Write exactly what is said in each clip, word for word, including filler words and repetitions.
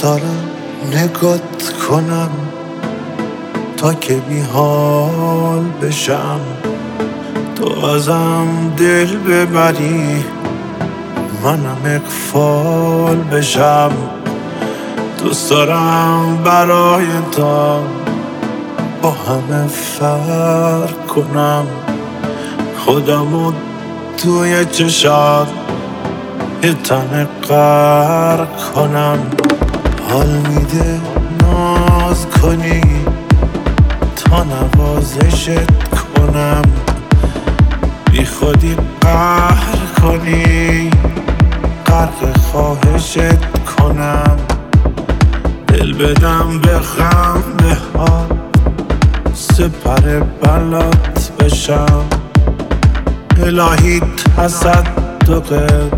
دارم نگات کنم تا که بی حال بشم، تو ازم دل ببری منم اغفال بشم. دوست دارم برای تو با همه فرق کنم، خودمو توی چشات یه تنه غرق کنم. حال میده ناز کنی تا نوازشت کنم، بی خودی قهر کنی غرق خواهشت کنم. دل بدم به خنده ها سپر بلات بشم، الهی تصدقت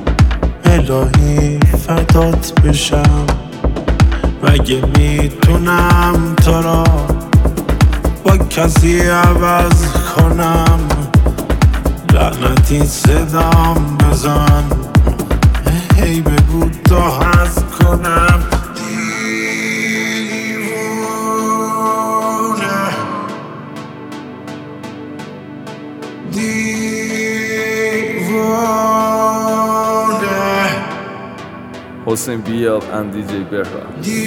الهی فدات بشم. مگه میتونم تو را با کسی عوض کنم؟ لعنتی صدام بزن هی بگو تا هست کنم. دیوونه دیوونه حسین بیال and دی جی Berra.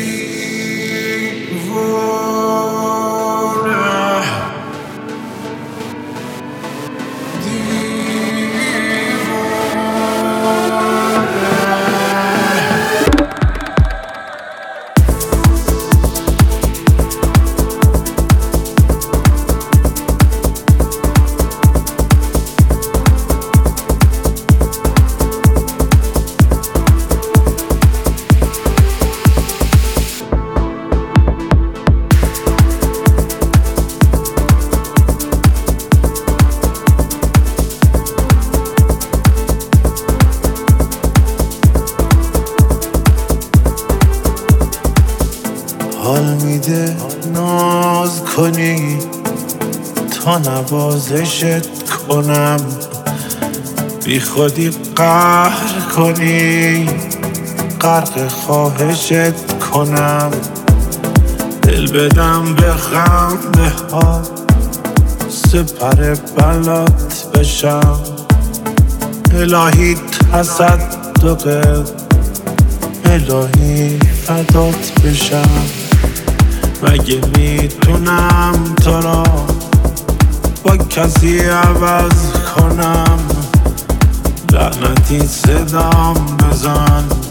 حال میده ناز کنی تا نوازشت کنم، بی خودی قهر کنی غرق خواهشت کنم. دل بدم به خنده ها سپر بلات بشم، الهی تصدقت الهی فدات بشم. مگه میتونم تو را با کسی عوض کنم؟ لعنتی صدام بزن